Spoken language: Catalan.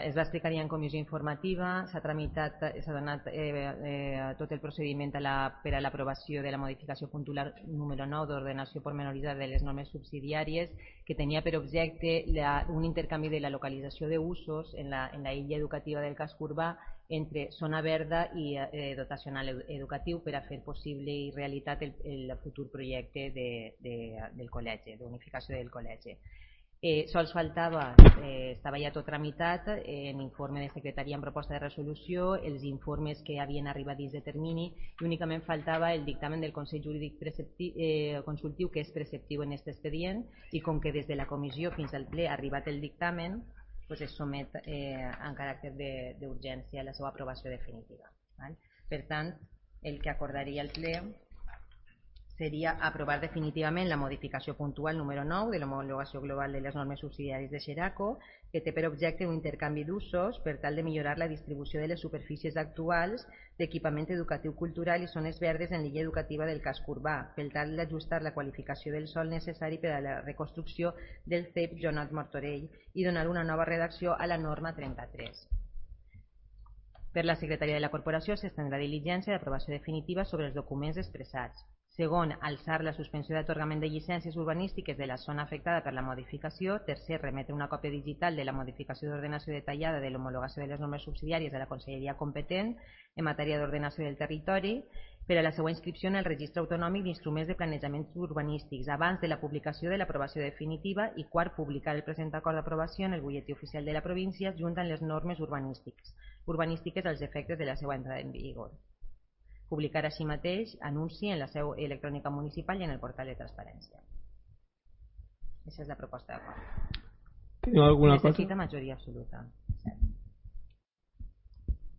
Es va explicar en comissió informativa, s'ha tramitat, s'ha donat tot el procediment per a l'aprovació de la modificació puntual número 9 d'ordenació pormenoritzada de les normes subsidiàries, que tenia per objecte un intercanvi de la localització d'usos en la illa educativa del casc urbà entre zona verda i dotacional educatiu per a fer possible i realitat el futur projecte del col·legi, d'unificació del col·legi. Sols faltava, estava ja tot tramitat, en informe de secretaria en proposta de resolució, els informes que havien arribat dins de termini, i únicament faltava el dictamen del Consell Jurídic Consultiu, que és preceptiu en aquest expedient, i com que des de la comissió fins al ple ha arribat el dictamen, es somet en caràcter d'urgència a la seva aprovació definitiva. Per tant, el que acordaria el ple seria aprovar definitivament la modificació puntual número 9 de l'homologació global de les normes subsidiàries de Xeraco, que té per objecte un intercanvi d'usos per tal de millorar la distribució de les superfícies actuals d'equipament educatiu cultural i zones verdes en l'illa educativa del casc urbà, per tal d'ajustar la qualificació del sòl necessari per a la reconstrucció del CEIP Joanot Martorell i donar una nova redacció a la norma 33. Per la secretaria de la corporació s'estendrà diligència d'aprovació definitiva sobre els documents expressats. Segon, alçar la suspensió d'atorgament de llicències urbanístiques de la zona afectada per la modificació. Tercer, remetre una còpia digital de la modificació d'ordenació detallada de l'homologació de les normes subsidiàries a la conselleria competent en matèria d'ordenació del territori per a la seva inscripció en el registre autonòmic d'instruments de planejaments urbanístics abans de la publicació de l'aprovació definitiva. I quart, publicar el present acord d'aprovació en el butlletí oficial de la província junt amb les normes urbanístiques als efectes de la seva entrada en vigor. Publicar així mateix anunci en la seu electrònica municipal i en el portal de transparència. Aquesta és la proposta d'acord. Teniu alguna cosa? Necessita majoria absoluta.